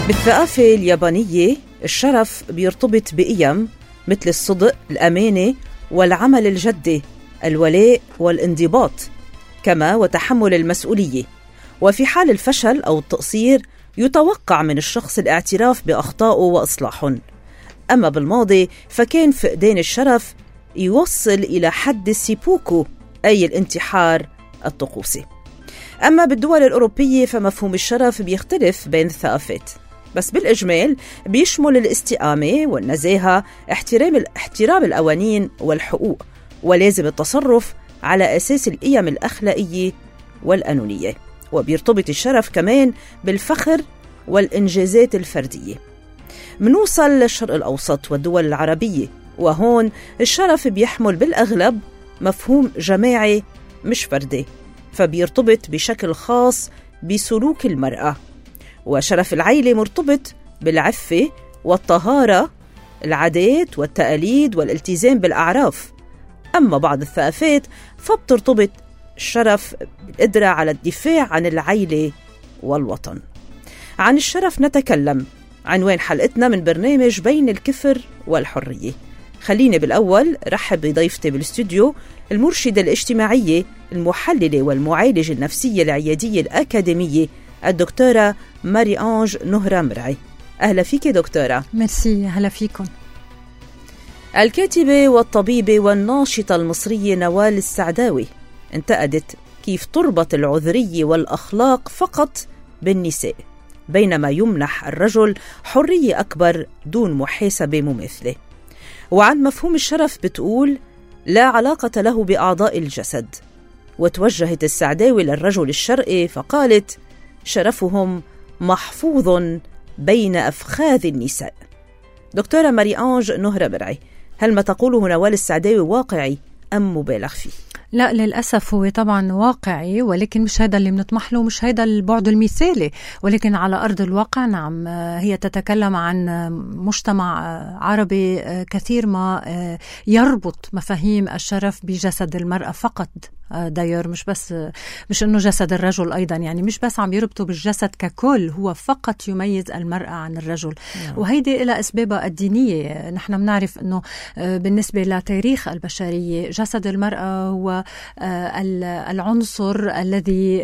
بالثقافة اليابانية الشرف بيرتبط بقيم مثل الصدق، الأمانة والعمل الجدي، الولاء والانضباط، كما وتحمل المسؤولية. وفي حال الفشل أو التقصير يتوقع من الشخص الاعتراف بأخطائه وإصلاحهم. أما بالماضي فكان فقدان الشرف يوصل إلى حد السيبوكو، أي الانتحار الطقوسي. أما بالدول الأوروبية فمفهوم الشرف بيختلف بين الثقافات، بس بالإجمال بيشمل الاستقامة والنزاهة، احترام القوانين والحقوق، ولازم التصرف على أساس القيم الأخلاقية والقانونية. وبيرتبط الشرف كمان بالفخر والإنجازات الفردية. منوصل للشرق الأوسط والدول العربية، وهون الشرف بيحمل بالأغلب مفهوم جماعي مش فردي، فبيرتبط بشكل خاص بسلوك المرأة. وشرف العائلة مرتبط بالعفة والطهارة، العادات والتقاليد والالتزام بالأعراف. أما بعض الثقافات فبترتبط الشرف بالقدرة على الدفاع عن العائلة والوطن. عن الشرف نتكلم، عنوان حلقتنا من برنامج بين الكفر والحرية. خليني بالأول رحب بضيفتي بالاستوديو المرشدة الاجتماعية المحللة والمعالجة النفسية العيادية الأكاديمية الدكتورة ماري أنج نهرة مرعي. أهلا فيك دكتورة. ميرسي، أهلا فيكم. الكاتبة والطبيبة والناشطة المصرية نوال السعداوي انتقدت كيف تربط العذرية والأخلاق فقط بالنساء، بينما يمنح الرجل حرية أكبر دون محاسبة مماثلة. وعن مفهوم الشرف بتقول لا علاقة له بأعضاء الجسد. وتوجهت السعداوي للرجل الشرقي فقالت شرفهم محفوظ بين أفخاذ النساء. دكتورة ماري أنج نهرة مرعي، هل ما تقوله نوال السعداوي واقعي أم مبالغ فيه؟ لا، للأسف هو طبعا واقعي، ولكن مش هذا اللي بنطمح له، مش هذا البعد المثالي. ولكن على أرض الواقع نعم، هي تتكلم عن مجتمع عربي كثير ما يربط مفاهيم الشرف بجسد المرأة فقط. داير مش انه جسد الرجل ايضا، يعني مش بس عم يربطوا بالجسد ككل، هو فقط يميز المرأة عن الرجل. وهيدي الى اسبابها الدينية. نحن بنعرف انه بالنسبة لتاريخ البشرية جسد المرأة هو العنصر الذي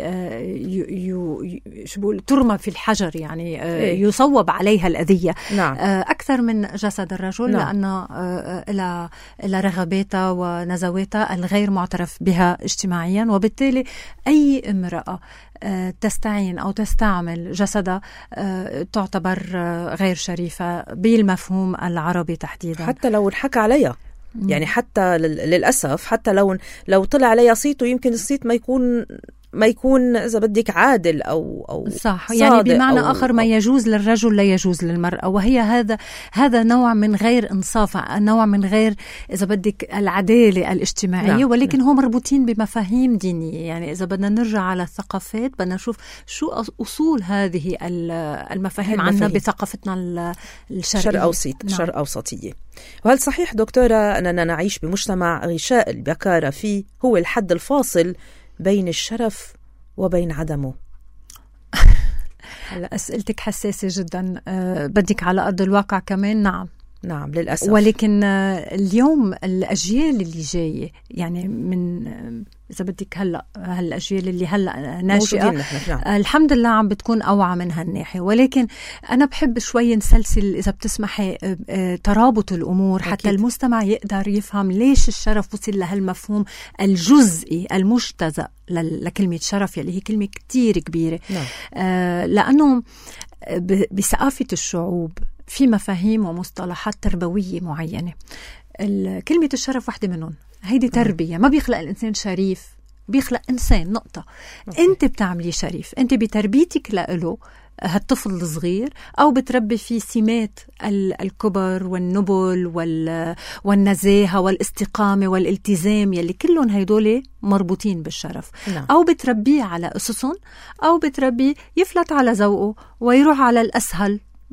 ترمى في الحجر، يعني يصوب عليها الأذية أكثر من جسد الرجل، لأن إلى رغباتها ونزواتها الغير معترف بها اجتماعيا. وبالتالي أي امرأة تستعين أو تستعمل جسدها تعتبر غير شريفة بالمفهوم العربي تحديدا، حتى لو انحكى عليها. يعني حتى للأسف حتى لو طلع عليها صيت، ويمكن الصيت ما يكون إذا بدك عادل أو صح، يعني بمعنى آخر ما يجوز للرجل لا يجوز للمرأة. وهي هذا نوع من غير إنصاف، نوع من غير إذا بدك العدالة الاجتماعية. ولكن هم مربوطين بمفاهيم دينية. يعني إذا بدنا نرجع على الثقافات بدنا نشوف شو أصول هذه المفاهيم عنا بثقافتنا الشرقية، الشرق أوسطية. وهل صحيح دكتورة أننا نعيش بمجتمع غشاء البكارة فيه هو الحد الفاصل بين الشرف وبين عدمه؟ هلا أسئلتك حساسة جدا. بدك على أرض الواقع كمان؟ نعم للأسف. ولكن اليوم الأجيال اللي جاية، يعني من إذا بدك هالأجيال اللي هلأ ناشئة، الحمد لله عم بتكون أوعى من هالناحية. ولكن أنا بحب شوي نسلسل إذا بتسمحي ترابط الأمور حتى المستمع يقدر يفهم ليش الشرف وصل لهالمفهوم الجزئي المجتزأ لكلمة شرف، يلي هي كلمة كتير كبيرة. لأنه بثقافة الشعوب في مفاهيم ومصطلحات تربوية معينة. كلمة الشرف واحدة منهم. هيدي تربية. ما بيخلق الإنسان شريف، بيخلق إنسان، نقطة. أنت بتعملي شريف، أنت بتربيتك لإله هالطفل الصغير، أو بتربي فيه سمات الكبر والنبل والنزاهة والاستقامة والالتزام، يلي كلهم هيدول مربوطين بالشرف. أو بتربيه على أسسهم، أو بتربيه يفلت على ذوقه ويروح على الأسهل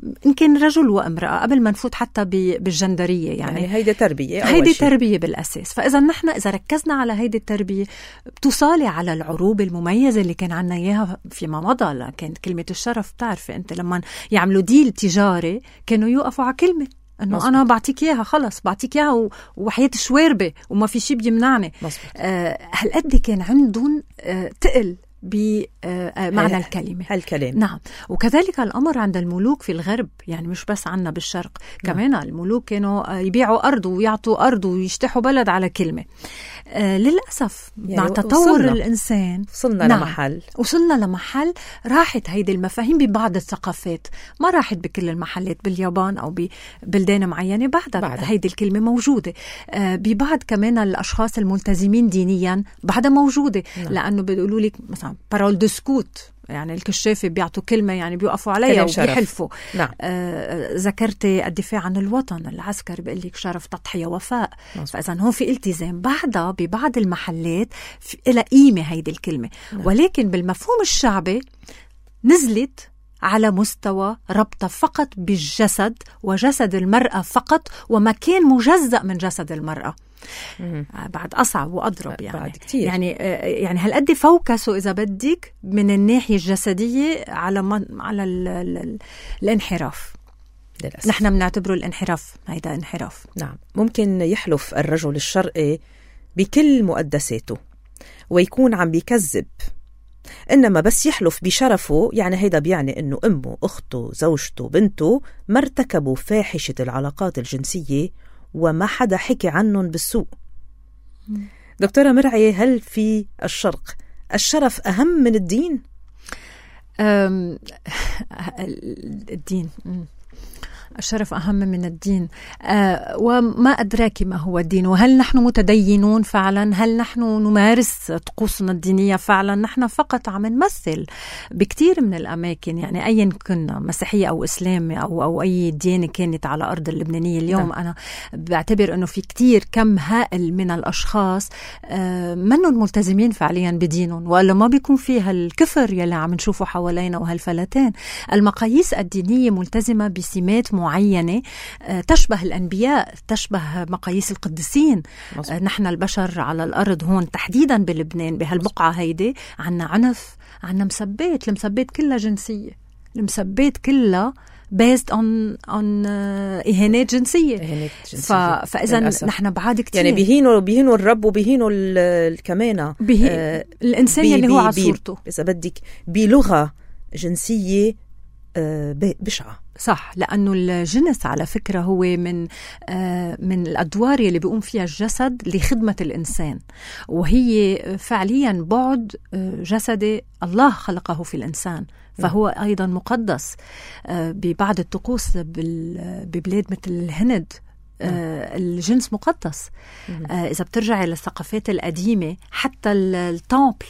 إن كان رجل وامرأة، قبل ما نفوت حتى بالجندرية. يعني هيدي تربية، هيدي تربية بالأساس. فإذا نحن إذا ركزنا على هيدي التربية بتوصلي على العروبة المميزة اللي كان عنا إياها فيما مضى. كانت كلمة الشرف، بتعرفي أنت لما يعملوا ديل تجاري كانوا يوقفوا على كلمة انه مصبوط. انا بعطيك اياها، خلص بعطيك اياها وحياة شواربه وما في شيء بيمنعني. هالقد كان عندهم تقل بمعنى الكلمة، هالكلام. نعم. وكذلك الأمر عند الملوك في الغرب، يعني مش بس عنا بالشرق. كمان الملوك كانوا يبيعوا أرض ويعطوا أرض ويشتحوا بلد على كلمة. للأسف يعني مع تطور الإنسان وصلنا لمحل راحت هيدي المفاهيم ببعض الثقافات، ما راحت بكل المحلات. باليابان أو ببلدان معينة بعدها هيدي الكلمة موجودة. ببعض كمان الأشخاص الملتزمين دينيا بعدها موجودة. لأنه بيقولوا لك مثلا بارول دو سكوت، يعني الكشافة بيعطوا كلمة يعني بيوقفوا عليها وبيحلفوا. نعم. ذكرتي الدفاع عن الوطن، العسكر بيقول لك شرف، تضحية، وفاء. فإذا هون في التزام. بعدها ببعض المحلات إلى قيمة هيدي الكلمة. ولكن بالمفهوم الشعبي نزلت على مستوى ربطة فقط بالجسد وجسد المرأة فقط، وما كان مجزأ من جسد المرأة. بعد أصعب وأضرب يعني بعد كتير. يعني هالقد فوكسوا إذا بدك من الناحية الجسدية على الانحراف. للأسف. نحن بنعتبره الانحراف، هيدا انحراف. نعم. ممكن يحلف الرجل الشرقي بكل مقدساته ويكون عم بيكذب، إنما بس يحلف بشرفه يعني هيدا بيعني إنه أمه، أخته، زوجته، بنته ما ارتكبوا فاحشة العلاقات الجنسية وما حدا حكي عنهم بالسوء. دكتورة مرعي، هل في الشرق الشرف أهم من الدين؟ الدين الشرف أهم من الدين. وما أدراك ما هو الدين، وهل نحن متدينون فعلا؟ هل نحن نمارس طقوسنا الدينية فعلا؟ نحن فقط عم نمثل بكتير من الأماكن، يعني أيا كنا مسيحية أو إسلامي أو أي ديانة كانت على أرض اللبنانية اليوم. أنا بعتبر أنه في كتير كم هائل من الأشخاص منهم ملتزمين فعليا بدينهم، وإلا ما بيكون فيها الكفر يلي عم نشوفه حوالينا وهالفلتان. المقاييس الدينية ملتزمة بسمات معينة تشبه الأنبياء، تشبه مقاييس القديسين. نحن البشر على الأرض هون تحديدا بلبنان بهالبقعة هيدي عنا عنف، عنا مسبات. المسبات كلها جنسية، المسبات كلها based on إهانات جنسية. فإذا نحن بعاد كتير يعني بيهينوا الرب وبيهينوا الكمانة الإنسان اللي هو على صورته، إذا بدك بلغة جنسية بشعة. صح، لأنه الجنس على فكرة هو من الأدوار اللي بيقوم فيها الجسد لخدمة الإنسان، وهي فعليا بعد جسدي الله خلقه في الإنسان، فهو أيضا مقدس. ببعض الطقوس ببلاد مثل الهند الجنس مقدس. إذا بترجعي للثقافات القديمة حتى التامبل،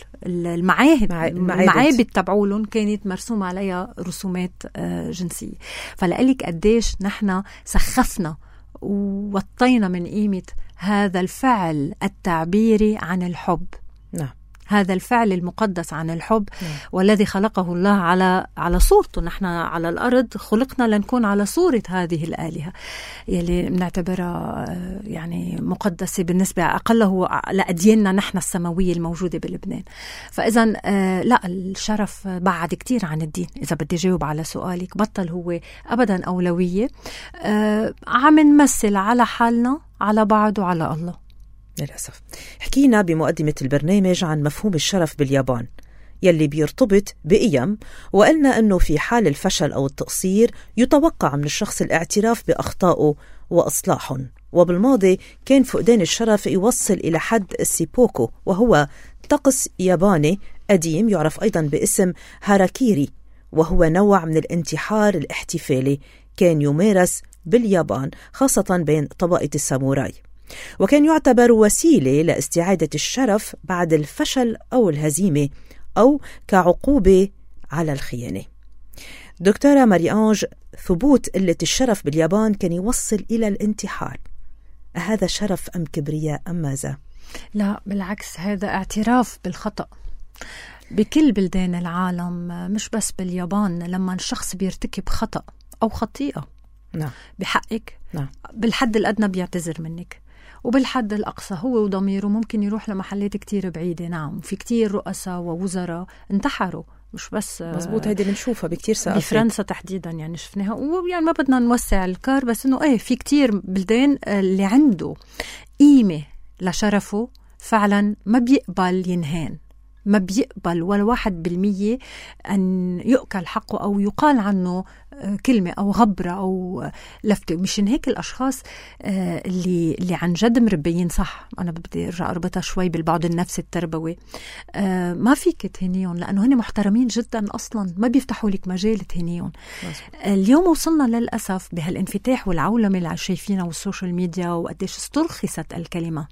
المعابد تبعولن كانت مرسوم عليها رسومات جنسية. فلقلك قديش نحن سخفنا ووطينا من قيمة هذا الفعل التعبيري عن الحب. نعم. هذا الفعل المقدس عن الحب والذي خلقه الله على صورته. نحن على الأرض خلقنا لنكون على صورة هذه الآلهة يلي بنعتبرها يعني مقدسة بالنسبة أقله لأدياننا نحن السماوية الموجودة بلبنان. فإذا لا، الشرف بعد كتير عن الدين. إذا بدي جاوب على سؤالك، بطل هو أبدا أولوية. عم نمثل على حالنا، على بعض وعلى الله. للأسف. حكينا بمقدمة البرنامج عن مفهوم الشرف باليابان يلي بيرتبط بقيم، وقلنا أنه في حال الفشل أو التقصير يتوقع من الشخص الاعتراف بأخطائه وإصلاحهم. وبالماضي كان فقدان الشرف يوصل إلى حد السيبوكو، وهو طقس ياباني قديم يعرف أيضا باسم هاراكيري، وهو نوع من الانتحار الاحتفالي كان يمارس باليابان خاصة بين طبقة الساموراي، وكان يعتبر وسيلة لاستعادة الشرف بعد الفشل أو الهزيمة، أو كعقوبة على الخيانة. دكتورة ماري-أنج، ثبوت قلة الشرف باليابان كان يوصل إلى الانتحار. هذا شرف أم كبرياء أم ماذا؟ لا، بالعكس، هذا اعتراف بالخطأ. بكل بلدان العالم مش بس باليابان، لما الشخص بيرتكب خطأ أو خطيئة. نعم. بحقك. نعم. بالحد الأدنى بيعتذر منك، وبالحد الأقصى هو وضميره ممكن يروح لمحلات كتير بعيدة. نعم، في كتير رؤساء ووزراء انتحروا، مش بس مزبوط. هيدي بنشوفها بكتير ساعات بفرنسا تحديدا، يعني شفناها. ويعني ما بدنا نوسع الكار، بس انه في كتير بلدان اللي عنده قيمة لشرفه فعلا ما بيقبل ينهان، ما بيقبل ولا 1% أن يؤكل حقه أو يقال عنه كلمة أو غبرة أو لفتة. مشان هيك الأشخاص اللي عن جد مربيين صح، أنا بدي أرجع أربطها شوي بالبعد النفسي التربوي، ما فيك تهنيهم لأنه هن محترمين جدا أصلا، ما بيفتحوا لك مجال تهنيهم. اليوم وصلنا للأسف بهالانفتاح والعولمة اللي شايفينها والسوشيال ميديا، وقديش استرخصت الكلمة،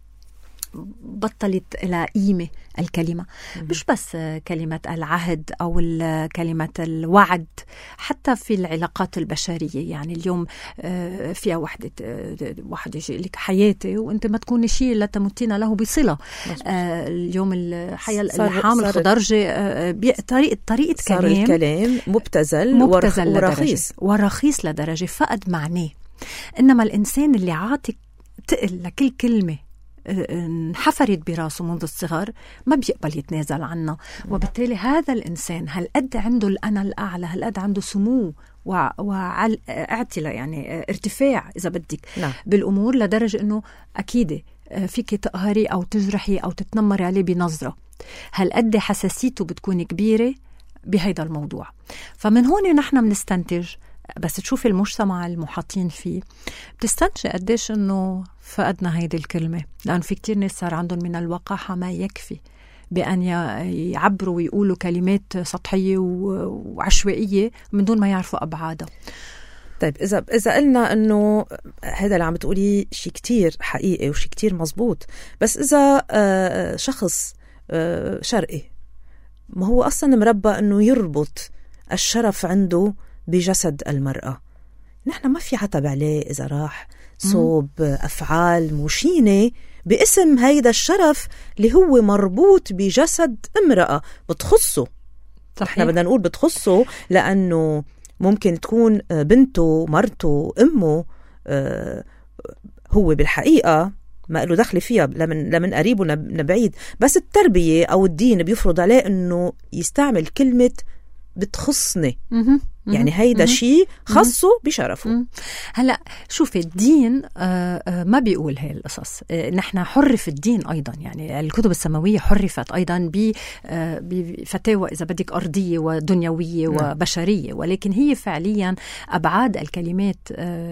بطلت إلى قيمة الكلمة. مش بس كلمة العهد أو كلمة الوعد، حتى في العلاقات البشرية. يعني اليوم فيها واحد يجي لك حياتي وأنت ما تكوني شيء لا تمتين له بصلة. اليوم الحياة اللحام الخضرجة طريقة صار الكلام مبتذل ورخيص لدرجة فقد معناه. إنما الإنسان اللي عاطك تقل لكل كلمة انحفرت براسه منذ الصغر ما بيقبل يتنازل عنها. وبالتالي هذا الإنسان هالقد عنده الأنا الأعلى، هالقد عنده سمو واعتلاء، يعني ارتفاع إذا بدك بالأمور، لدرجة أنه أكيد فيك تقهري أو تجرحي أو تتنمري عليه بنظرة. هالقد حساسيته بتكون كبيرة بهيدا الموضوع. فمن هون نحن بنستنتج، بس تشوفي المجتمع المحاطين فيه، بتستنتج قديش انه فقدنا هيدي الكلمة، لأن في كتير ناس صار عندهم من الوقاحة ما يكفي بأن يعبروا ويقولوا كلمات سطحية وعشوائية من دون ما يعرفوا أبعادها. طيب إذا قلنا أنه هذا اللي عم تقولي شيء كتير حقيقي وشيء كتير مزبوط، بس إذا شخص شرقي ما هو أصلا مربى أنه يربط الشرف عنده بجسد المرأة، نحن ما في عتب عليه إذا راح صوب أفعال مشينة باسم هيدا الشرف اللي هو مربوط بجسد امرأة بتخصه. نحن بدنا نقول بتخصه لأنه ممكن تكون بنته، مرته، أمه، هو بالحقيقة ما له دخل فيها لمن قريب ولا بعيد، بس التربية أو الدين بيفرض عليه أنه يستعمل كلمة بتخصني. يعني هيدا شيء خصه بشرفه. هلأ شوفي الدين ما بيقول هاي القصص. نحن حرف الدين أيضا، يعني الكتب السماوية حرفت أيضا بفتاوى إذا بدك أرضية ودنيوية وبشرية، ولكن هي فعليا أبعاد الكلمات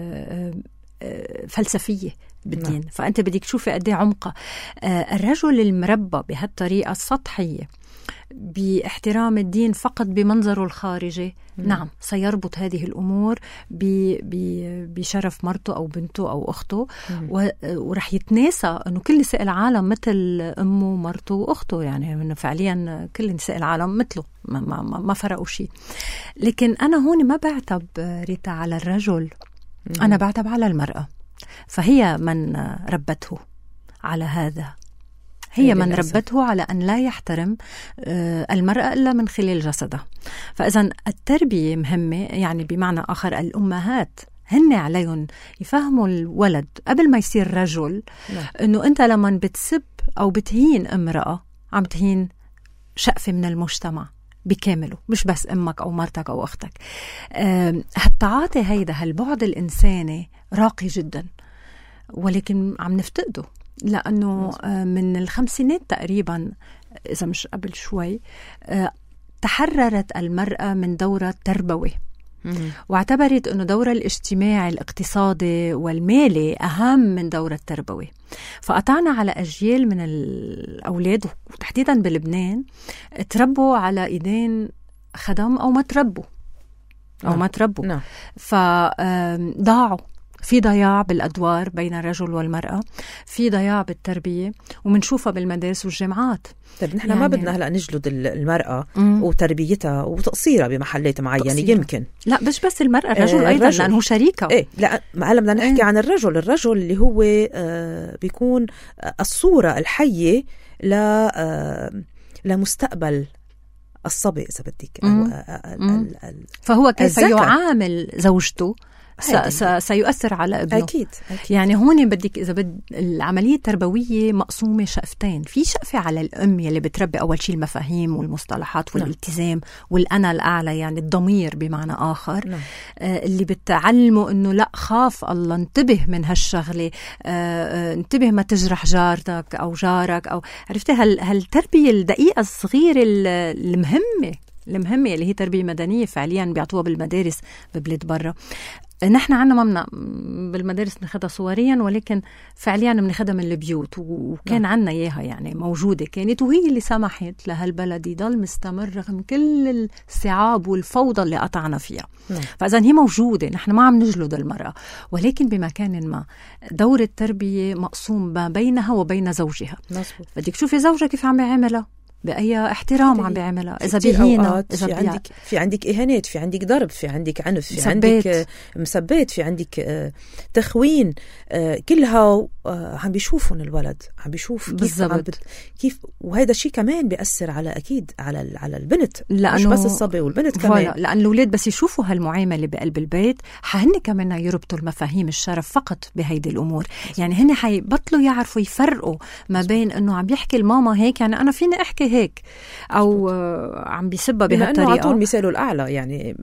فلسفية بالدين. فأنت بدك تشوفي قد ايه عمقها. الرجل المربى بهالطريقة السطحية باحترام الدين فقط بمنظره الخارجي، نعم سيربط هذه الأمور بشرف مرته أو بنته أو أخته، ورح يتناسى أنه كل نساء العالم مثل أمه ومرته وأخته، يعني إنه فعليا كل نساء العالم مثله، ما فرقوا شيء. لكن أنا هون ما بعتب ريتا على الرجل، أنا بعتب على المرأة، فهي من ربته على هذا، هي من ربته على أن لا يحترم المرأة إلا من خلال جسدها. فإذا التربية مهمة، يعني بمعنى آخر الأمهات هن عليهم يفهموا الولد قبل ما يصير رجل أنه أنت لما بتسب أو بتهين امرأة عم تهين شقفة من المجتمع بكامله، مش بس أمك أو مرتك أو أختك. هالتعاطي هيدا هالبعد الإنساني راقي جدا، ولكن عم نفتقده، لأنه من الخمسينات تقريبا إذا مش قبل شوي تحررت المرأة من دورة تربوي، واعتبرت أنه دورة الاجتماعي الاقتصادي والمالي أهم من دورة التربوي. فقطعنا على أجيال من الأولاد وتحديدا بلبنان تربوا على إيدين خدم أو ما تربوا فضاعوا. في ضياع بالأدوار بين الرجل والمرأة، في ضياع بالتربية، ومنشوفها بالمدارس والجامعات. طيب نحن يعني ما بدنا هلأ نجلد المرأة وتربيتها وتقصيرها بمحلات معينة يمكن. لا بس المرأة الرجل أيضا لأنه شريكة. إيه لا هلا بدنا نحكي عن الرجل اللي هو بيكون الصورة الحية لمستقبل الصبي إذا بدك. فهو كيف يعامل زوجته سيؤثر على ابنه. أكيد. يعني هون بدك إذا العملية التربوية مقسومة شقفتين. في شقفة على الأم يلي بتربي أول شيء المفاهيم والمصطلحات والالتزام والأنا الأعلى، يعني الضمير بمعنى آخر، اللي بتعلمه إنه لا، خاف الله، انتبه من هالشغلة، انتبه ما تجرح جارتك أو جارك، أو عرفتي هالتربية الدقيقة الصغيرة المهمة اللي هي تربية مدنية فعليا بيعطوها بالمدارس ببلاد برا. نحن عنا ممنع بالمدارس ناخدها صوريا، ولكن فعليا بناخدها من البيوت، وكان عنا إياها يعني موجودة كانت، وهي اللي سمحت لهالبلد يضل مستمر رغم كل الصعاب والفوضى اللي قطعنا فيها. فإذا هي موجودة، نحن ما عم نجلد المرأة، ولكن بمكان ما دور التربية مقسوم ما بينها وبين زوجها. بدك تشوفي زوجها كيف عم بيعملها، بأي احترام عم بيعملها، إذا بيهينا، في عندك إهانات، في عندك ضرب، في عندك عنف، في عندك مسبات، في عندك تخوين، كلها عم بيشوفون الولد، عم بيشوف كيف وهذا الشيء كمان بيأثر أكيد على البنت، مش بس الصبي والبنت كمان، لأن الأولاد بس يشوفوا هالمعاملة بقلب البيت هن كمان يربطوا المفاهيم الشرف فقط بهيدي الأمور. يعني هن حيبطلوا يعرفوا يفرقوا ما بين إنه عم يحكي الماما هيك، يعني أنا فيني أحكي هيك، أو عم بيسبها بهالطريقة. على طول مثاله الأعلى، يعني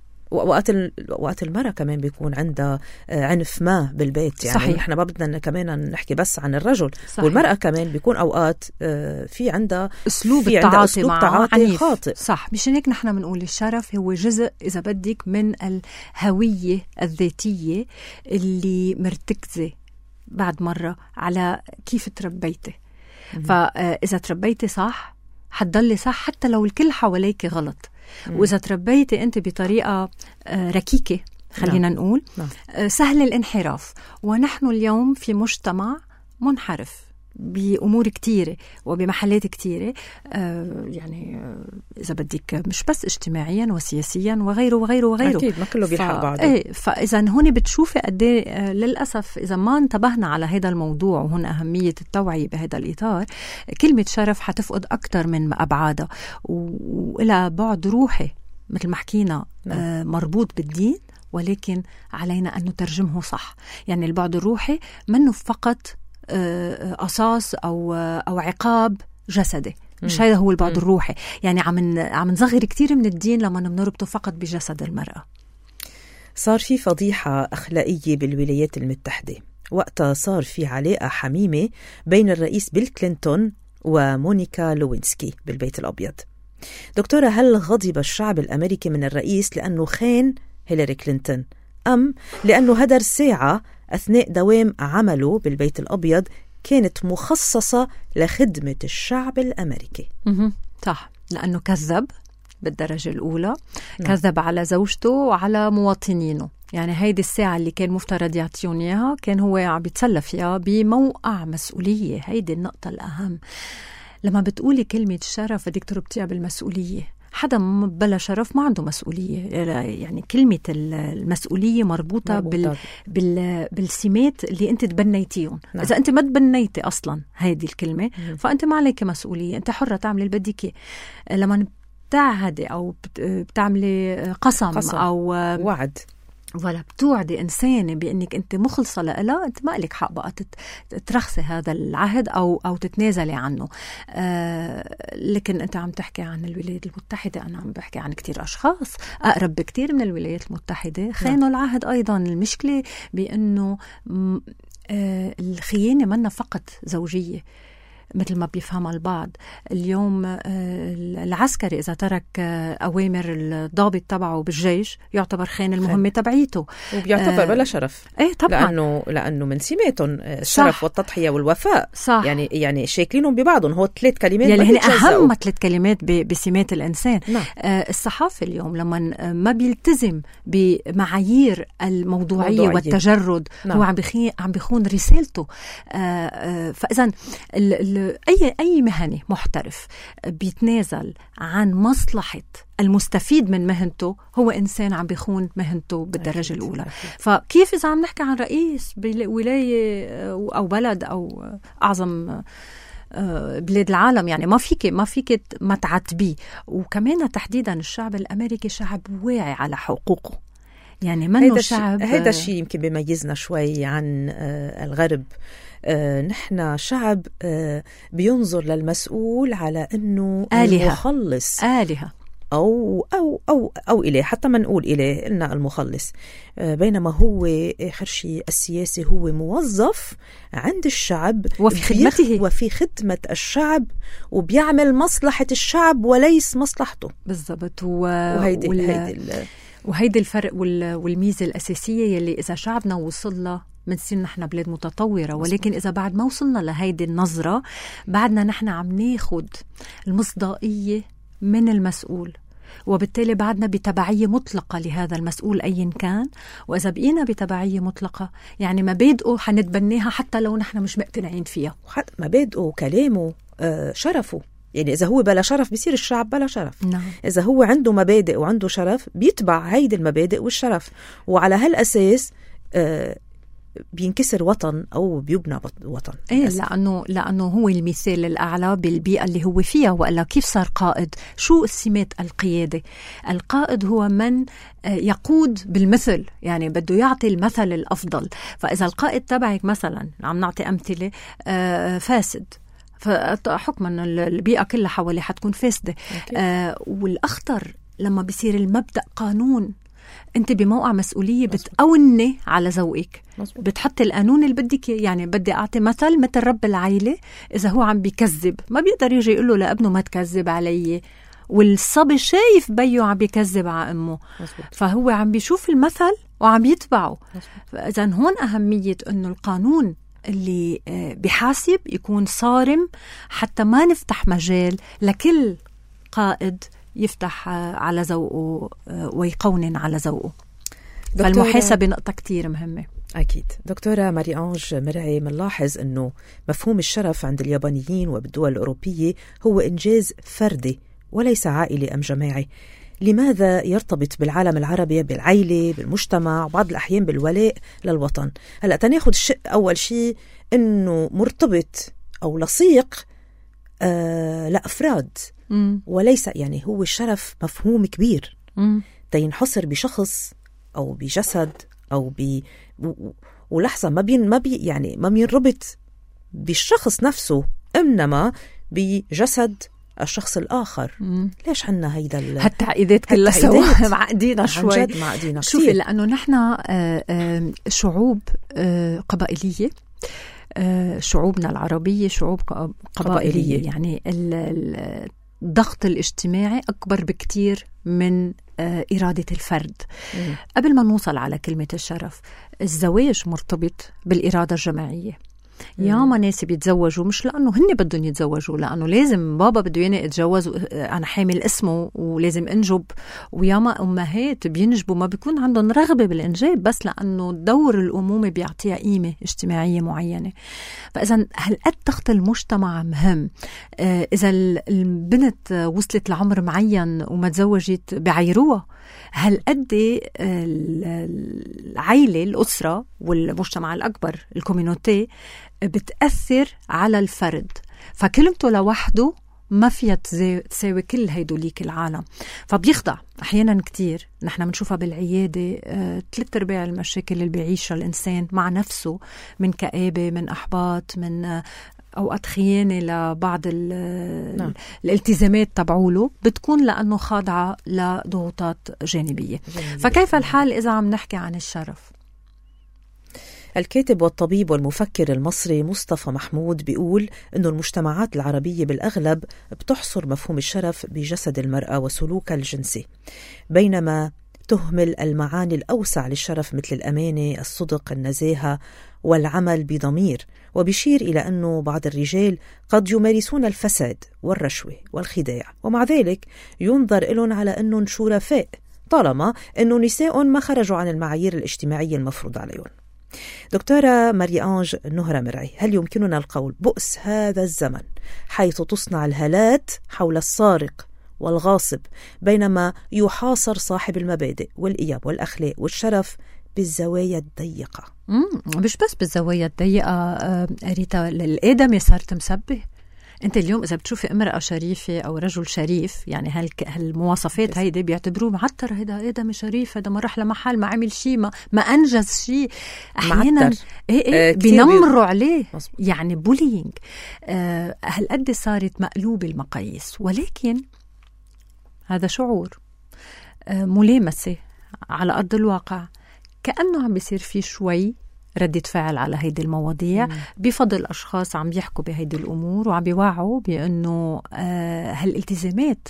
وقت المرأة كمان بيكون عندها عنف ما بالبيت، يعني صحيح. احنا ما بدنا كمان نحكي بس عن الرجل، صحيح. والمرأة كمان بيكون أوقات في عندها أسلوب التعاطي تعاطي خاطئ، صح. مشان هيك نحن بنقول الشرف هو جزء إذا بدك من الهوية الذاتية اللي مرتكزة بعد مرة على كيف تربيتي. فإذا تربيتي صح حتضلي صح حتى لو الكل حواليك غلط. وإذا تربيتي أنت بطريقة ركيكة خلينا نقول سهل الانحراف. ونحن اليوم في مجتمع منحرف بأمور كتيرة وبمحلات كتيرة، يعني إذا بدك مش بس اجتماعيا وسياسيا وغيره وغيره وغيره، أكيد ما كله بيلحق بعض. فإذا هون بتشوفي قد ايه للأسف إذا ما انتبهنا على هذا الموضوع، وهون أهمية التوعية بهذا الإطار، كلمة شرف حتفقد أكتر من أبعادها، وإلى بعد روحي مثل ما حكينا مربوط بالدين، ولكن علينا أن نترجمه صح. يعني البعد الروحي منه فقط قصاص أو عقاب جسدي، مش هذا هو البعد الروحي. يعني عم نصغر كتير من الدين لما نربطه فقط بجسد المرأة. صار في فضيحة أخلاقية بالولايات المتحدة وقتها صار في علاقة حميمة بين الرئيس بيل كلينتون ومونيكا لوينسكي بالبيت الأبيض. دكتورة، هل غضب الشعب الأمريكي من الرئيس لأنه خان هيلاري كلينتون، أم لأنه هدر ساعة أثناء دوام عمله بالبيت الأبيض كانت مخصصة لخدمة الشعب الأمريكي؟ صح، لأنه كذب بالدرجة الأولى. كذب على زوجته وعلى مواطنينه. يعني هيدي الساعة اللي كان مفترض يعطيون إياها كان هو عم يتسلى فيها بموقع مسؤولية. هيدي النقطة الأهم. لما بتقولي كلمة شرف بدك تربطيها بالمسؤولية. حدا بلا شرف ما عنده مسؤولية. يعني كلمة المسؤولية مربوطة بالسمات اللي انت تبنيتيهم. إذا انت ما تبنيتي أصلا هذه الكلمة فأنت ما عليك مسؤولية، انت حرة تعملي اللي بدك. لما بتعهدي أو بتعملي قسم أو وعد، ولا بتوعدي إنسانة بأنك أنت مخلصة لها، أنت ما لك حق بقى ترخصي هذا العهد أو تتنازلي عنه. لكن أنت عم تحكي عن الولايات المتحدة، أنا عم بحكي عن كتير أشخاص أقرب بكتير من الولايات المتحدة خانوا العهد أيضا. المشكلة بأنه الخيانة منا فقط زوجية مثل ما بيفهمها البعض. اليوم العسكري إذا ترك أوامر الضابط تبعه بالجيش يعتبر خان المهمة تبعيته، وبيعتبر بلا شرف. طبعا لأنه من سماتهم الشرف والتضحية والوفاء. صح. يعني شاكلينهم ببعضهم. هو 3 كلمات يعني هن أهم 3 كلمات بسمات الإنسان. الصحافة اليوم لما ما بيلتزم بمعايير الموضوعية والتجرد هو عم بيخون رسالته. فإذا أي مهني محترف بيتنازل عن مصلحة المستفيد من مهنته هو إنسان عم بيخون مهنته بالدرجة الأولى. فكيف إذا عم نحكي عن رئيس بولاية أو بلد أو أعظم بلاد العالم، يعني ما فيك ما تعتبيه. وكمان تحديدا الشعب الأمريكي شعب واعي على حقوقه، يعني منه شعب. هذا الشيء يمكن بيميزنا شوي عن الغرب. نحن شعب بينظر للمسؤول على أنه المخلص، آلهة أو إليه، حتى ما نقول إليه إلنا المخلص، بينما هو آخر شيء السياسي هو موظف عند الشعب وفي خدمة الشعب، وبيعمل مصلحة الشعب وليس مصلحته. بالضبط. وهيدي الفرق والميزة الأساسية يلي إذا شعبنا وصل له منصير نحن بلاد متطورة، ولكن إذا بعد ما وصلنا لهيدي النظرة بعدنا نحن عم ناخد المصداقية من المسؤول، وبالتالي بعدنا بتبعية مطلقة لهذا المسؤول أيا كان. وإذا بقينا بتبعية مطلقة يعني مبادئه حنتبنيها حتى لو نحن مش مقتنعين فيها. مبادئه، كلامه، شرفه. يعني إذا هو بلا شرف بيصير الشعب بلا شرف. نعم. إذا هو عنده مبادئ وعنده شرف بيتبع هيدي المبادئ والشرف، وعلى هالأساس بينكسر وطن أو بيبنى وطن. إيه، لأنه هو المثال الأعلى بالبيئة اللي هو فيها. وإلا كيف صار قائد؟ شو سمات القيادة؟ القائد هو من يقود بالمثل، يعني بده يعطي المثل الأفضل. فإذا القائد تبعك مثلا، عم نعطي أمثلة، فاسد، فحكما البيئة كلها حوالي حتكون فاسدة. والأخطر لما بيصير المبدأ قانون، انت بموقع مسؤولية بتقوني على ذوقك، بتحط القانون اللي بدك. يعني بدي اعطي مثل رب العائلة، اذا هو عم بيكذب ما بيقدر يجي يقول له لابنه ما تكذب علي، والصبي شايف بيو عم بيكذب على امه، فهو عم بيشوف المثل وعم يتبعه. فاذا هون اهمية انه القانون اللي بحاسب يكون صارم، حتى ما نفتح مجال لكل قائد يفتح على ذوقه ويقونن على ذوقه. فالمحاسبة نقطة كتير مهمة. أكيد. دكتورة ماري أنج مرعي، منلاحظ أنه مفهوم الشرف عند اليابانيين وبالدول الأوروبية هو إنجاز فردي وليس عائلي أم جماعي. لماذا يرتبط بالعالم العربي بالعيلة، بالمجتمع، وبعض الأحيان بالولاء للوطن؟ هلأ تناخد الشق أول شيء أنه مرتبط أو لصيق لأفراد، وليس يعني هو الشرف مفهوم كبير تينحصر بشخص أو بجسد أو ولحظة ما بينربط بالشخص نفسه، إنما بجسد الشخص الآخر. ليش عنا هيدا هالتعقيدات كلها سوا معقدينا شوي؟ عن جد معقدينا. شوفي، لأنه نحن شعوب قبائلية، شعوبنا العربية شعوب قبائلية. يعني الضغط الاجتماعي أكبر بكتير من إرادة الفرد. قبل ما نوصل على كلمة الشرف، الزواج مرتبط بالإرادة الجماعية. ياما ناس بيتزوجوا مش لأنه هن بدهم يتزوجوا، لأنه لازم بابا بده ياني اتجوز، أنا حامل اسمه ولازم انجب. وياما أمهات بينجبوا ما بيكون عندهم رغبة بالإنجاب، بس لأنه دور الأمومة بيعطيها قيمة اجتماعية معينة. فإذا هالقد ضغط المجتمع مهم. إذا البنت وصلت لعمر معين وما تزوجت بعيروها، هالقد العائلة، الأسرة والمجتمع الأكبر، الكوميونيتي، بتأثر على الفرد. فكلمته لوحده ما فيها تساوي كل هيدوليك العالم، فبيخضع. أحيانا كتير نحن منشوفها بالعيادة 3/4 المشاكل اللي بيعيشها الإنسان مع نفسه، من كآبة، من أحباط، من أوقات خيانة لبعض الالتزامات تبعوله، بتكون لأنه خاضعة لضغوطات جانبية. فكيف الحال إذا عم نحكي عن الشرف؟ الكاتب والطبيب والمفكر المصري مصطفى محمود بيقول إنه المجتمعات العربية بالأغلب بتحصر مفهوم الشرف بجسد المرأة وسلوكها الجنسي، بينما تهمل المعاني الأوسع للشرف مثل الأمانة، الصدق، النزاهة والعمل بضمير. وبيشير إلى أنه بعض الرجال قد يمارسون الفساد والرشوة والخداع، ومع ذلك ينظر لهم على أنهم شرفاء طالما أنه نساء ما خرجوا عن المعايير الاجتماعية المفروض عليهم. دكتورة ماري أنج نهرة مرعي، هل يمكننا القول بؤس هذا الزمن حيث تصنع الهالات حول السارق والغاصب، بينما يحاصر صاحب المبادئ والإياب والأخلاق والشرف بالزوايا الضيقة؟ مش بس بالزوايا الضيقة ريتا، الآدمي صارت مسبة. أنت اليوم إذا بتشوفي امرأة شريفة أو رجل شريف، يعني هالمواصفات هيدي بيعتبروه معتر، هيدا مش شريف، هذا ما راح لمحل، ما عمل شيء، ما أنجز شيء. أحيانا بينمروا عليه، يعني بولينج. هالقد صارت مقلوب المقاييس، ولكن هذا شعور ملامسة على أرض الواقع، كأنه عم بيصير فيه شوي ردة فعل على هيدي المواضيع بفضل أشخاص عم بيحكوا بهيدي الأمور وعم بيوعوا بأنه هالالتزامات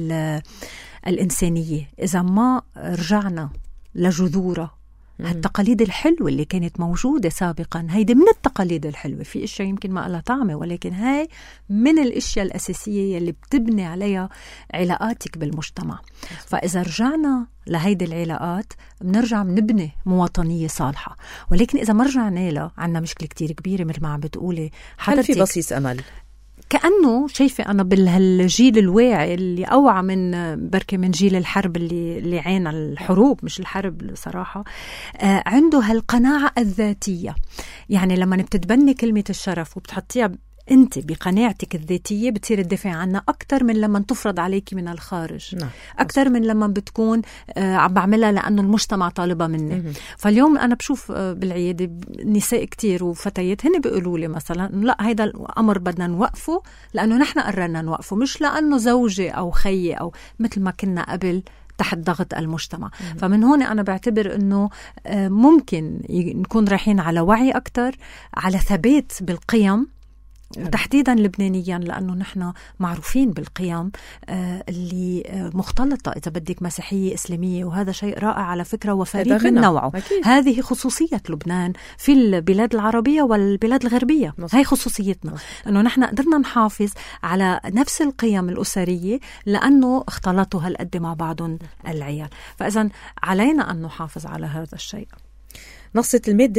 الإنسانية إذا ما رجعنا لجذورها، هالتقاليد الحلوة اللي كانت موجودة سابقا، هيدي من التقاليد الحلوة، في اشياء يمكن ما لها طعمة، ولكن هاي من الاشياء الأساسية اللي بتبني عليها علاقاتك بالمجتمع. فإذا رجعنا لهيدي العلاقات بنرجع بنبني مواطنية صالحة. ولكن إذا ما رجعنا لها عنا مشكلة كتير كبيرة مثل ما عم بتقولي حضرتك. هل في بصيص أمل؟ كأنه شايفة أنا بالجيل الواعي اللي أوعى من بركة من جيل الحرب اللي عانى الحروب مش الحرب صراحة، عنده هالقناعة الذاتية. يعني لما بتتبني كلمة الشرف وبتحطيها أنت بقناعتك الذاتية بتصير تدافع عنها أكتر من لما تفرض عليك من الخارج. أكتر من لما بتكون عم بعملها لأنه المجتمع طالبها مني. فاليوم أنا بشوف بالعيادة نساء كتير وفتيات هن بيقولوا لي مثلا لا هيدا الأمر بدنا نوقفه لأنه نحن قررنا نوقفه، مش لأنه زوجي أو خيي أو مثل ما كنا قبل تحت ضغط المجتمع. فمن هون أنا بعتبر أنه ممكن نكون رايحين على وعي أكتر، على ثبات بالقيم، وتحديدا لبنانيا لأنه نحن معروفين بالقيم اللي مختلطة إذا بدك مسيحية إسلامية، وهذا شيء رائع على فكرة وفريد من نوعه. هذه خصوصية لبنان في البلاد العربية والبلاد الغربية. هاي خصوصيتنا، أنه نحن قدرنا نحافظ على نفس القيم الأسرية لأنه اختلطوا هالقد مع بعضهم العيال. فإذن علينا أن نحافظ على هذا الشيء. نصت المادة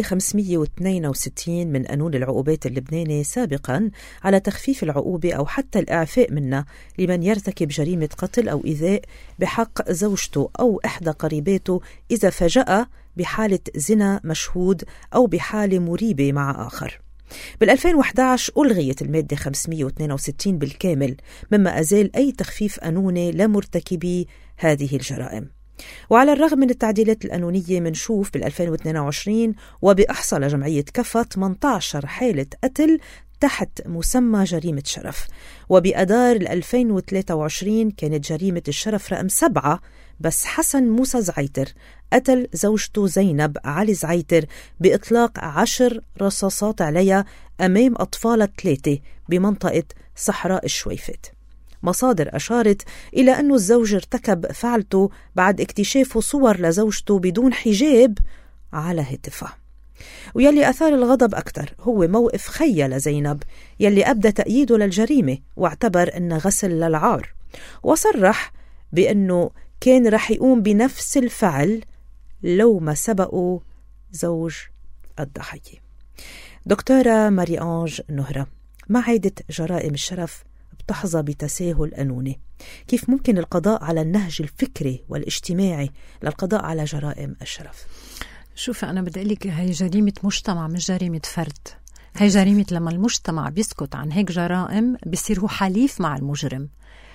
562 من قانون العقوبات اللبناني سابقا على تخفيف العقوبة أو حتى الإعفاء منها لمن يرتكب جريمة قتل أو إيذاء بحق زوجته أو إحدى قريباته إذا فجأة بحالة زنا مشهود أو بحالة مريبة مع آخر. بال2011 ألغيت المادة 562 بالكامل، مما أزال أي تخفيف قانوني لمرتكبي هذه الجرائم. وعلى الرغم من التعديلات القانونية منشوف بال2022 وبأحصى لجمعية كفة 18 حالة قتل تحت مسمى جريمة شرف، وبأدار 2023 كانت جريمة الشرف رقم 7، بس حسن موسى زعيتر قتل زوجته زينب علي زعيتر بإطلاق 10 رصاصات عليها أمام أطفالها 3 بمنطقة صحراء الشويفات. مصادر أشارت إلى أن الزوج ارتكب فعلته بعد اكتشافه صور لزوجته بدون حجاب على هاتفها. ويلي أثار الغضب أكتر هو موقف خيّة لزينب يلي أبدى تأييده للجريمة واعتبر أنه غسل للعار، وصرح بأنه كان رح يقوم بنفس الفعل لو ما سبقوا زوج الضحية. دكتورة ماري أنج نهرة، مع عدة جرائم الشرف تحظى بتساهل قانوني، كيف ممكن القضاء على النهج الفكري والاجتماعي للقضاء على جرائم الشرف؟ شوف أنا بدي أقولك هاي جريمة مجتمع مش جريمة فرد. هاي جريمة لما المجتمع بيسكت عن هيك جرائم بيصير هو حليف مع المجرم.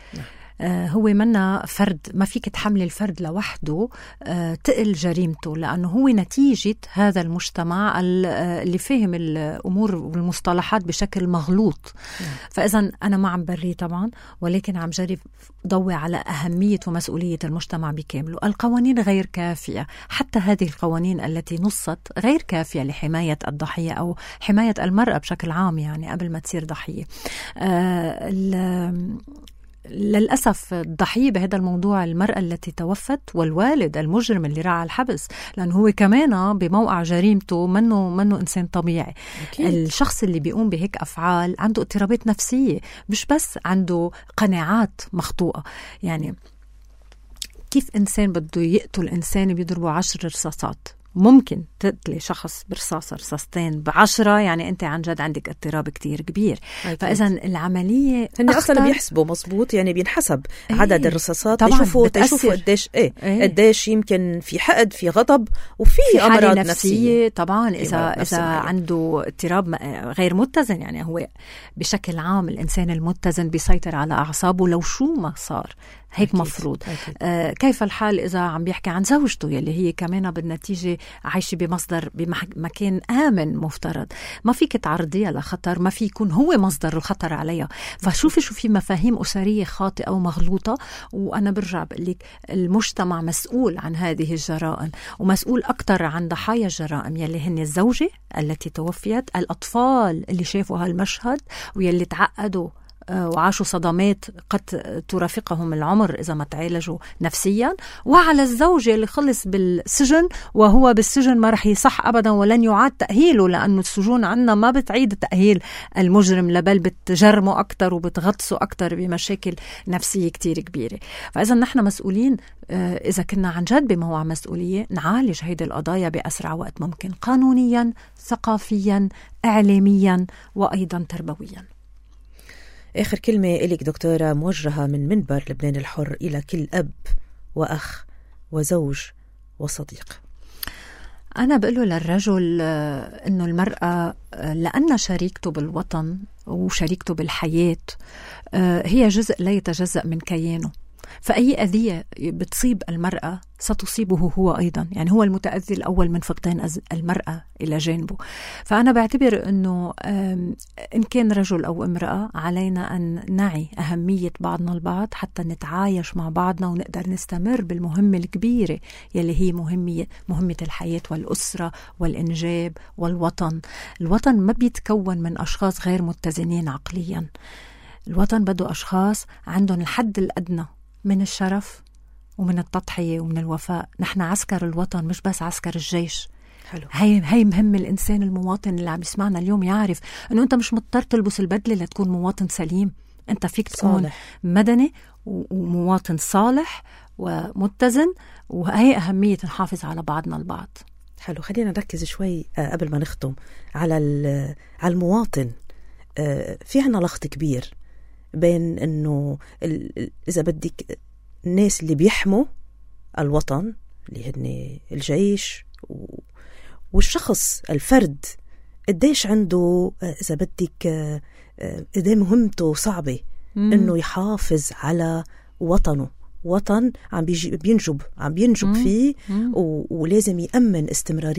هو منا فرد، ما فيك تحمل الفرد لوحده تقل جريمته، لأنه هو نتيجة هذا المجتمع اللي فهم الأمور والمصطلحات بشكل مغلوط. فإذا أنا ما عم بري طبعا، ولكن عم جرب ضوي على أهمية ومسؤولية المجتمع بكامله. القوانين غير كافية، حتى هذه القوانين التي نصت غير كافية لحماية الضحية أو حماية المرأة بشكل عام، يعني قبل ما تصير ضحية. للأسف الضحية بهذا الموضوع المرأة التي توفت والوالد المجرم اللي راح على الحبس، لأنه هو كمان بموقع جريمته منه إنسان طبيعي. أكيد. الشخص اللي بيقوم بهيك أفعال عنده اضطرابات نفسية، مش بس عنده قناعات مخطوئة. يعني كيف إنسان بده يقتل إنسان بيضربه 10 رصاصات؟ ممكن تقتلي شخص برصاصة رصاصتين ب10، يعني أنت عن جد عندك اضطراب كتير كبير. فإذا العملية هن أصلا بيحسبوا مظبوط، يعني بينحسب عدد الرصاصات، طبعاً يشوفوا قديش قديش يمكن في حقد، في غضب، وفي أمراض نفسية. طبعا إذا عنده اضطراب غير متزن، يعني هو بشكل عام الإنسان المتزن بيسيطر على أعصابه لو شو ما صار، هيك أكيد. مفروض كيف الحال إذا عم بيحكي عن زوجته يلي هي كمان بالنتيجة عايشة بمكان آمن مفترض، ما فيك تعرضيها لخطر، ما في يكون هو مصدر الخطر عليها. فشوفي شو في مفاهيم أسرية خاطئة ومغلوطة. وأنا برجع بقولك المجتمع مسؤول عن هذه الجرائم، ومسؤول أكتر عن ضحايا الجرائم يلي هن الزوجة التي توفيت، الأطفال اللي شافوا هالمشهد ويلي تعقدوا وعاشوا صدمات قد ترافقهم العمر إذا ما تعالجوا نفسيا، وعلى الزوجة اللي خلص بالسجن وهو بالسجن ما رح يصح أبدا ولن يعاد تأهيله، لأنه السجون عنا ما بتعيد تأهيل المجرم، لبل بتجرمه أكتر وبتغطسه أكتر بمشاكل نفسية كتير كبيرة. فإذا نحن مسؤولين، إذا كنا عن جد بموضوع مسؤولية، نعالج هيدي القضايا بأسرع وقت ممكن، قانونيا، ثقافيا، إعلاميا، وأيضا تربويا. آخر كلمة إليك دكتورة موجهة من منبر لبنان الحر إلى كل أب وأخ وزوج وصديق. أنا بقوله للرجل إنه المرأة لأن شريكته بالوطن وشريكته بالحياة هي جزء لا يتجزأ من كيانه، فأي أذية بتصيب المرأة ستصيبه هو أيضا، يعني هو المتأذي الأول من فقدان المرأة إلى جانبه. فأنا بعتبر أنه إن كان رجل أو امرأة علينا أن نعي أهمية بعضنا البعض حتى نتعايش مع بعضنا ونقدر نستمر بالمهمة الكبيرة يلي هي مهمة الحياة والأسرة والإنجاب والوطن. الوطن ما بيتكون من أشخاص غير متزنين عقليا، الوطن بده أشخاص عندهم الحد الأدنى من الشرف ومن التضحية ومن الوفاء. نحن عسكر الوطن مش بس عسكر الجيش. حلو. هي مهم الإنسان المواطن اللي عم يسمعنا اليوم يعرف أنه أنت مش مضطر تلبس البدلة لتكون مواطن سليم، أنت فيك تكون صالح. مدني ومواطن صالح ومتزن، وهي أهمية نحافظ على بعضنا البعض. حلو. خلينا نركز شوي قبل ما نختم على المواطن. في عنا لخط كبير بين أنه إذا بدك الناس اللي بيحموا الوطن اللي هن الجيش والشخص الفرد قديش عنده إذا بدك قديه مهمته صعبة أنه يحافظ على وطنه، وطن عم بينجب فيه ولازم يأمن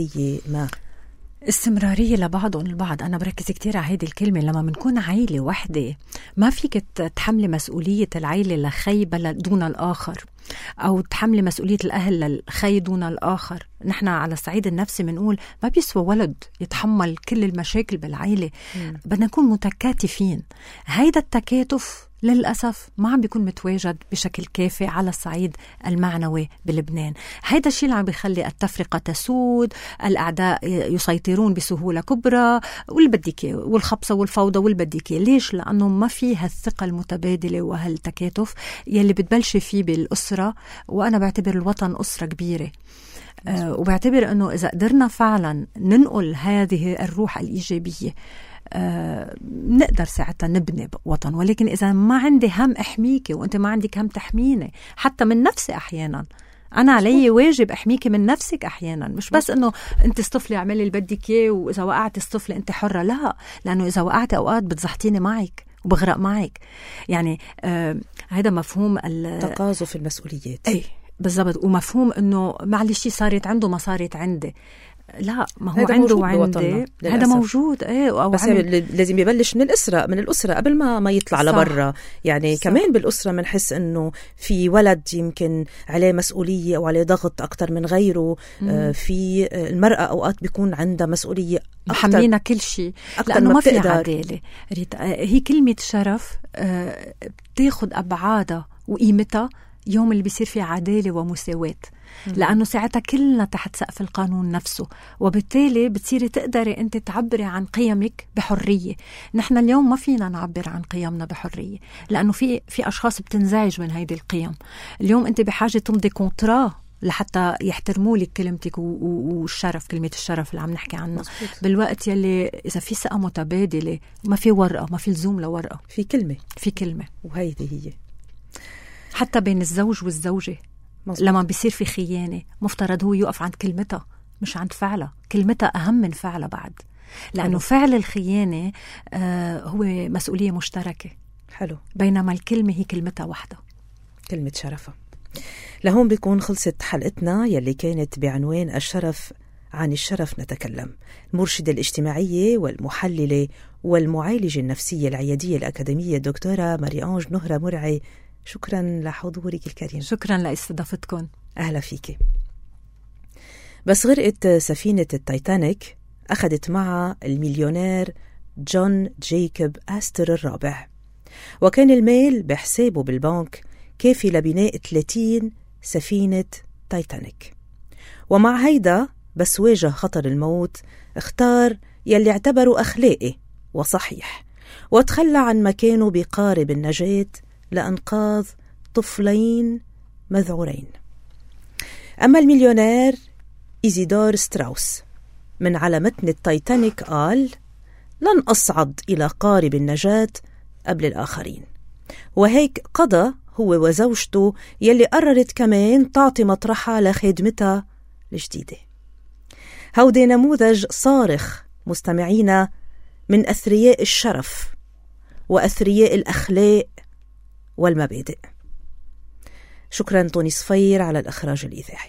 استمرارية لبعضهم البعض. أنا بركز كتير على هذه الكلمة. لما منكون عائلة وحدة ما فيك تحملي مسؤولية العائلة لخي دون الآخر، أو تحملي مسؤولية الأهل للخي دون الآخر. نحن على الصعيد النفسي منقول ما بيسوى ولد يتحمل كل المشاكل بالعائلة، بدنا نكون متكاتفين. هيدا التكاتف للأسف ما عم بيكون متواجد بشكل كافي على الصعيد المعنوي بلبنان. هيدا الشيء اللي عم بيخلي التفرقة تسود، الأعداء يسيطرون بسهولة كبرى، والخبصة والفوضى والبديكة. ليش؟ لأنه ما فيها الثقة المتبادلة وهالتكاتف يلي بتبلش فيه بالأسرة. وأنا بعتبر الوطن أسرة كبيرة، وبعتبر أنه إذا قدرنا فعلا ننقل هذه الروح الإيجابية نقدر ساعتها نبني وطن. ولكن إذا ما عندي هم أحميكي وأنت ما عندك هم تحميني حتى من نفسي، أحيانا أنا علي واجب أحميكي من نفسك أحيانا، مش بس أنه أنت اصطفلي اعملي اللي بدك إياه وإذا وقعت اصطفلي أنت حرة، لا، لأنه إذا وقعت أوقات بتزحتيني معك وبغرق معك. يعني هذا مفهوم تقاذف المسؤوليات. أي بالضبط. ومفهوم أنه معلش صارت عنده ما صارت عندي، لا، ما هو عنده وعندي هذا موجود. بس لازم يبلش من الأسرة قبل ما يطلع لبرا. يعني صح. كمان بالأسرة منحس إنه في ولد يمكن عليه مسؤولية أو عليه ضغط أكتر من غيره. في المرأة أوقات بيكون عندها مسؤولية محملينا كل شيء لأنه ما في عدالة. هي كلمة شرف بتاخد أبعادها وقيمتها يوم اللي بيصير فيه عدالة ومساواة، لأنه ساعتها كلنا تحت سقف القانون نفسه، وبالتالي بتصيري تقدري أنت تعبري عن قيمك بحرية. نحن اليوم ما فينا نعبر عن قيمنا بحرية، لأنه في أشخاص بتنزعج من هيدي القيم. اليوم أنت بحاجة تمضي كونترا لحتى يحترموا لك كلمتك والشرف، كلمة الشرف اللي عم نحكي عنها. بالوقت يلي إذا في ثقة متبادلة ما في ورقة، ما في لزوم لورقة، في كلمة. وهيدي هي حتى بين الزوج والزوجة. مزبوط. لما بيصير في خيانة مفترض هو يقف عند كلمتها مش عند فعلها. كلمتها أهم من فعلها بعد، لأنه فعل الخيانة هو مسؤولية مشتركة. حلو. بينما الكلمة هي كلمتها وحدة، كلمة شرفها. لهون بيكون خلصت حلقتنا يلي كانت بعنوان الشرف عن الشرف نتكلم. المرشدة الاجتماعية والمحللة والمعالجة النفسية العيادية الأكاديمية الدكتورة ماري-أنج نهرة مرعي، شكرا لحضورك الكريم. شكرا لاستضافتكم. أهلا فيك. بس غرقت سفينة التايتانيك أخذت معها المليونير جون جايكوب أستر الرابع، وكان المال بحسابه بالبنك كافي لبناء 30 سفينة تايتانيك. ومع هيدا بس واجه خطر الموت اختار يلي اعتبره أخلاقي وصحيح، وتخلى عن مكانه بقارب النجاة لأنقاذ طفلين مذعورين. أما المليونير إيزيدور ستراوس من على متن التايتانيك قال: لن أصعد إلى قارب النجاة قبل الآخرين. وهيك قضى هو وزوجته يلي قررت كمان تعطي مطرحها لخدمتها الجديدة. هودي نموذج صارخ مستمعينا من أثرياء الشرف وأثرياء الأخلاق والمبادئ. شكرا طوني صفير على الإخراج الإذاعي.